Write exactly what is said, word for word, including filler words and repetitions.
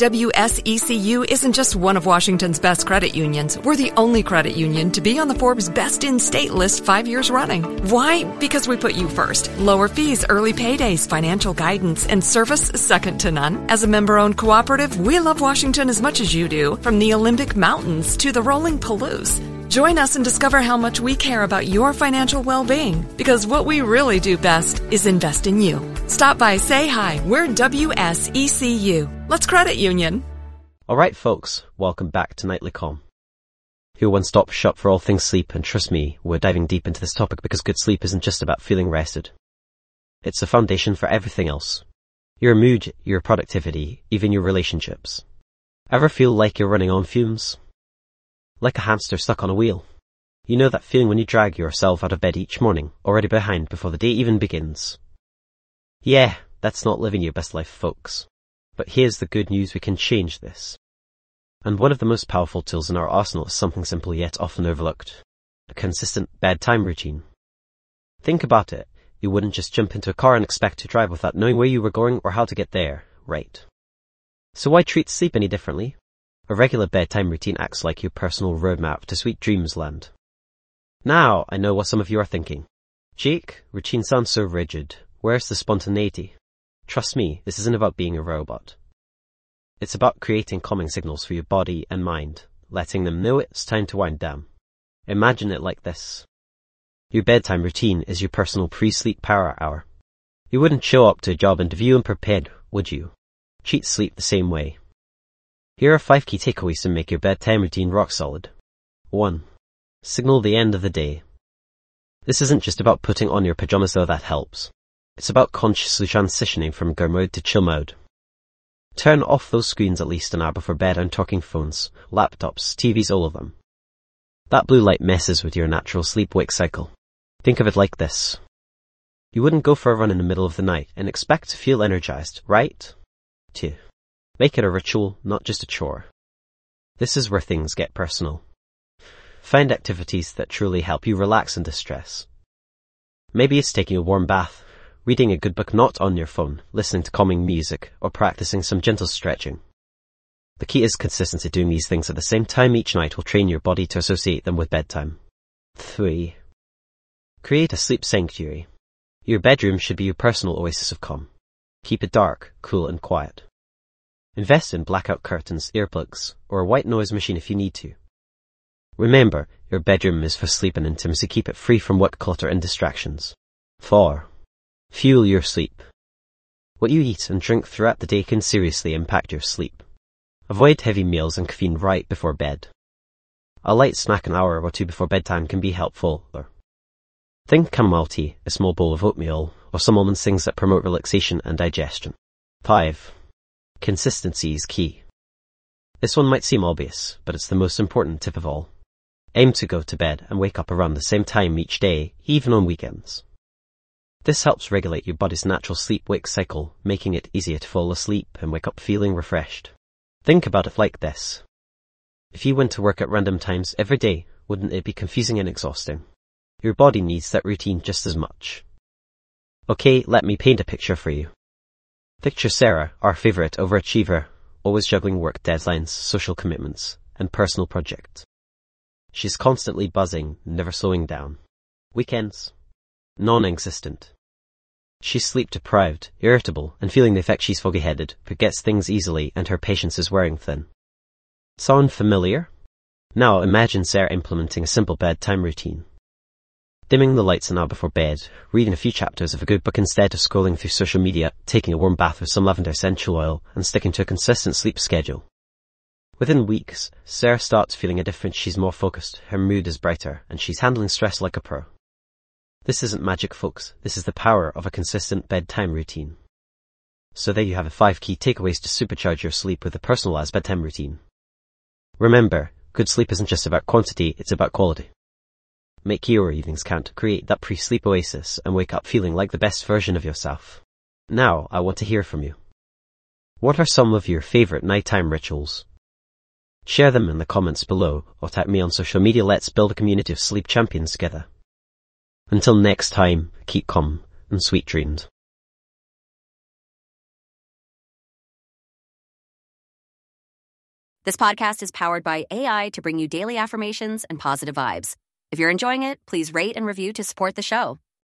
W S E C U isn't just one of Washington's best credit unions. We're the only credit union to be on the Forbes Best in State list five years running. Why? Because we put you first. Lower fees, early paydays, financial guidance, and service second to none. As a member-owned cooperative, we love Washington as much as you do, from the Olympic Mountains to the rolling Palouse. Join us and discover how much we care about your financial well-being, because what we really do best is invest in you. Stop by, say hi. We're W S E C U. Let's credit union. Alright folks, welcome back to Nightly Calm. Your one-stop shop for all things sleep, and trust me, we're diving deep into this topic because good sleep isn't just about feeling rested. It's the foundation for everything else. Your mood, your productivity, even your relationships. Ever feel like you're running on fumes? Like a hamster stuck on a wheel. You know that feeling when you drag yourself out of bed each morning, already behind before the day even begins. Yeah, that's not living your best life, folks. But here's the good news, we can change this. And one of the most powerful tools in our arsenal is something simple yet often overlooked. A consistent bedtime routine. Think about it. You wouldn't just jump into a car and expect to drive without knowing where you were going or how to get there, right? So why treat sleep any differently? A regular bedtime routine acts like your personal roadmap to sweet dreams land. Now, I know what some of you are thinking. Jake, routine sounds so rigid. Where's the spontaneity? Trust me, this isn't about being a robot. It's about creating calming signals for your body and mind, letting them know it's time to wind down. Imagine it like this. Your bedtime routine is your personal pre-sleep power hour. You wouldn't show up to a job interview unprepared, would you? Treat sleep the same way. Here are five key takeaways to make your bedtime routine rock solid. one. Signal the end of the day. This isn't just about putting on your pajamas, though that helps. It's about consciously transitioning from go mode to chill mode. Turn off those screens at least an hour before bed. I'm talking phones, laptops, T Vs, all of them. That blue light messes with your natural sleep-wake cycle. Think of it like this. You wouldn't go for a run in the middle of the night and expect to feel energized, right? two. Make it a ritual, not just a chore. This is where things get personal. Find activities that truly help you relax and distress. Maybe it's taking a warm bath, reading a good book not on your phone, listening to calming music, or practicing some gentle stretching. The key is consistency. Doing these things at the same time each night will train your body to associate them with bedtime. three. Create a sleep sanctuary. Your bedroom should be your personal oasis of calm. Keep it dark, cool, and quiet. Invest in blackout curtains, earplugs, or a white noise machine if you need to. Remember, your bedroom is for sleep and intimacy. Keep it free from what clutter and distractions. four. Fuel your sleep. What you eat and drink throughout the day can seriously impact your sleep. Avoid heavy meals and caffeine right before bed. A light snack an hour or two before bedtime can be helpful. Think chamomile tea, a small bowl of oatmeal, or some almond things that promote relaxation and digestion. five. Consistency is key. This one might seem obvious, but it's the most important tip of all. Aim to go to bed and wake up around the same time each day, even on weekends. This helps regulate your body's natural sleep-wake cycle, making it easier to fall asleep and wake up feeling refreshed. Think about it like this. If you went to work at random times every day, wouldn't it be confusing and exhausting? Your body needs that routine just as much. Okay, let me paint a picture for you. Picture Sarah, our favorite overachiever, always juggling work deadlines, social commitments, and personal projects. She's constantly buzzing, never slowing down. Weekends? Non-existent. She's sleep-deprived, irritable, and feeling the effect. She's foggy-headed, forgets things easily, and her patience is wearing thin. Sound familiar? Now imagine Sarah implementing a simple bedtime routine. Dimming the lights an hour before bed, reading a few chapters of a good book instead of scrolling through social media, taking a warm bath with some lavender essential oil, and sticking to a consistent sleep schedule. Within weeks, Sarah starts feeling a difference. She's more focused, her mood is brighter, and she's handling stress like a pro. This isn't magic, folks. This is the power of a consistent bedtime routine. So there you have it, five key takeaways to supercharge your sleep with a personalized bedtime routine. Remember, good sleep isn't just about quantity, it's about quality. Make your evenings count, create that pre-sleep oasis, and wake up feeling like the best version of yourself. Now, I want to hear from you. What are some of your favorite nighttime rituals? Share them in the comments below, or tag me on social media. Let's build a community of sleep champions together. Until next time, keep calm and sweet dreams. This podcast is powered by A I to bring you daily affirmations and positive vibes. If you're enjoying it, please rate and review to support the show.